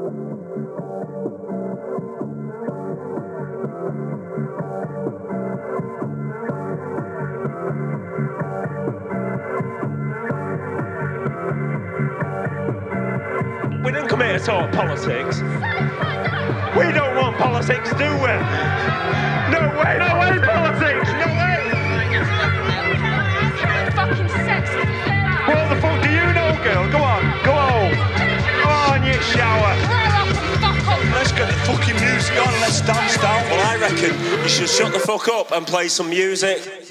We didn't come here to talk politics. We don't want politics, do we? No way, politics, no way! Fucking sexy. What the fuck do you know, girl? Go on, go home. Go on, you shower. Grow up and fuck up. Let's get the fucking music on and let's dance down. Well, I reckon you should shut the fuck up and play some music.